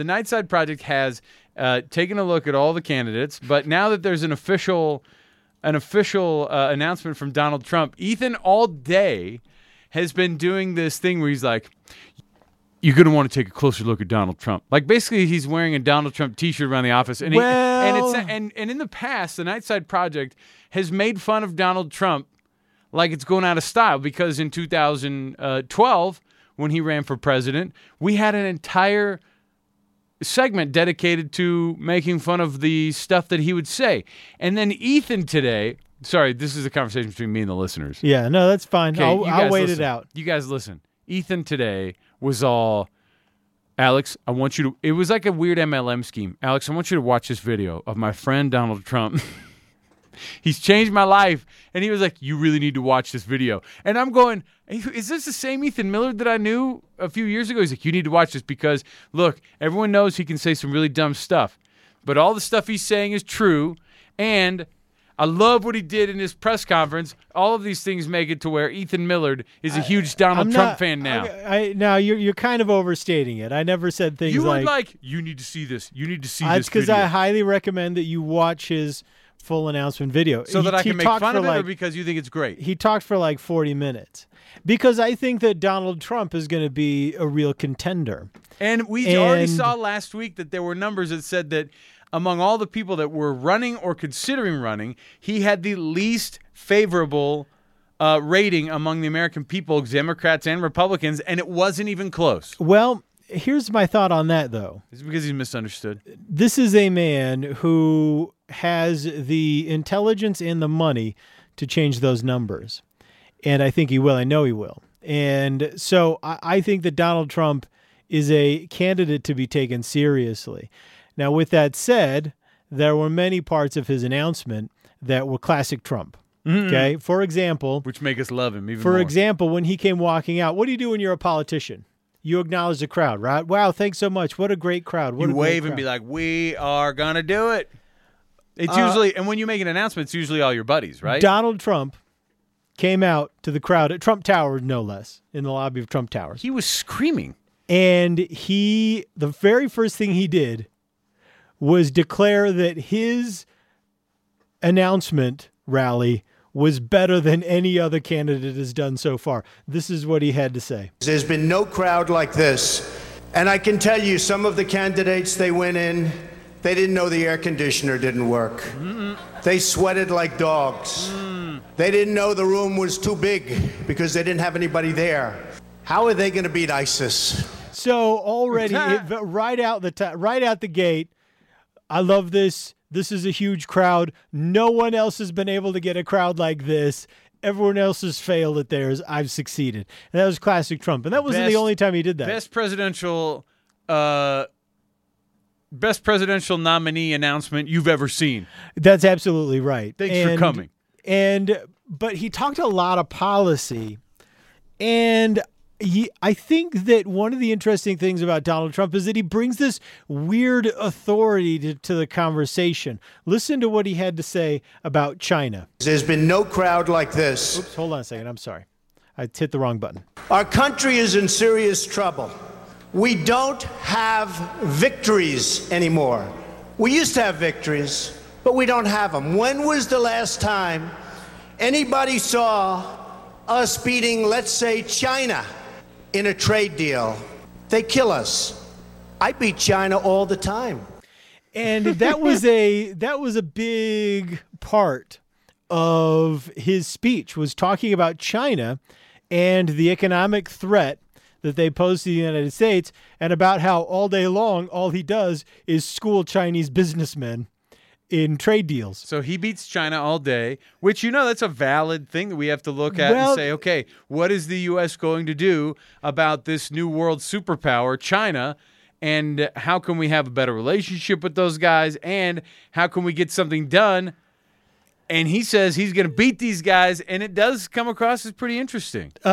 The Nightside Project has taken a look at all the candidates, but now that there's an official announcement from Donald Trump, Ethan all day has been doing this thing where he's like, you're going to want to take a closer look at Donald Trump. Like, basically, he's wearing a Donald Trump T-shirt around the office. And in the past, the Nightside Project has made fun of Donald Trump like it's going out of style, because in 2012, when he ran for president, we had an entire segment dedicated to making fun of the stuff that he would say. And then Ethan today, sorry, this is a conversation between me and the listeners. Yeah, no, that's fine. Okay, I'll wait listen. it out. You guys listen. Ethan today was all, Alex, I want you to, it was like a weird MLM scheme. Alex, I want you to watch this video of my friend Donald Trump. He's changed my life. And he was like, you really need to watch this video. And I'm going, is this the same Ethan Miller that I knew a few years ago? He's like, you need to watch this because, look, everyone knows he can say some really dumb stuff. But all the stuff he's saying is true. And I love what he did in his press conference. All of these things make it to where Ethan Millard is a huge Donald Trump fan now. Now you're kind of overstating it. I never said things you like... You were like, you need to see this. You need to see this That's because video. I highly recommend that you watch his full announcement video. So that I can make fun of it, or because you think it's great? He talked for like 40 minutes. Because I think that Donald Trump is going to be a real contender. And we already saw last week that there were numbers that said that among all the people that were running or considering running, he had the least favorable rating among the American people, Democrats and Republicans, and it wasn't even close. Well, here's my thought on that, though. It's because he's misunderstood. This is a man who has the intelligence and the money to change those numbers. And I think he will. I know he will. And so I think that Donald Trump is a candidate to be taken seriously. Now, with that said, there were many parts of his announcement that were classic Trump. Mm-hmm. Okay? For example... Which make us love him even more. For example, when he came walking out, what do you do when you're a politician? You acknowledge the crowd, right? Wow, thanks so much. What a great crowd. You wave and be like, we are going to do it. It's usually, and when you make an announcment, it's usually all your buddies, right? Donald Trump came out to the crowd at Trump Tower, no less, in the lobby of Trump Towers. He was screaming. And the very first thing he did was declare that his announcement rally was better than any other candidate has done so far. This is what he had to say. There's been no crowd like this. And I can tell you, some of the candidates, they went in, they didn't know the air conditioner didn't work. Mm-mm. They sweated like dogs. They didn't know the room was too big because they didn't have anybody there. How are they going to beat ISIS? So already, right out the gate, I love this. This is a huge crowd. No one else has been able to get a crowd like this. Everyone else has failed at theirs. I've succeeded. And that was classic Trump. And that wasn't the only time he did that. Best presidential nominee announcement you've ever seen. That's absolutely right. Thanks for coming. But he talked a lot of policy. And I think that one of the interesting things about Donald Trump is that he brings this weird authority to the conversation. Listen to what he had to say about China. There's been no crowd like this. Oops, hold on a second. I'm sorry. I hit the wrong button. Our country is in serious trouble. We don't have victories anymore. We used to have victories, but we don't have them. When was the last time anybody saw us beating, let's say, China in a trade deal? They kill us. I beat China all the time. And that was a big part of his speech, was talking about China and the economic threat that they pose to the United States, and about how all day long, all he does is school Chinese businessmen in trade deals. So he beats China all day, which, that's a valid thing that we have to look at and say, okay, what is the U.S. going to do about this new world superpower, China, and how can we have a better relationship with those guys, and how can we get something done? And he says he's going to beat these guys, and it does come across as pretty interesting.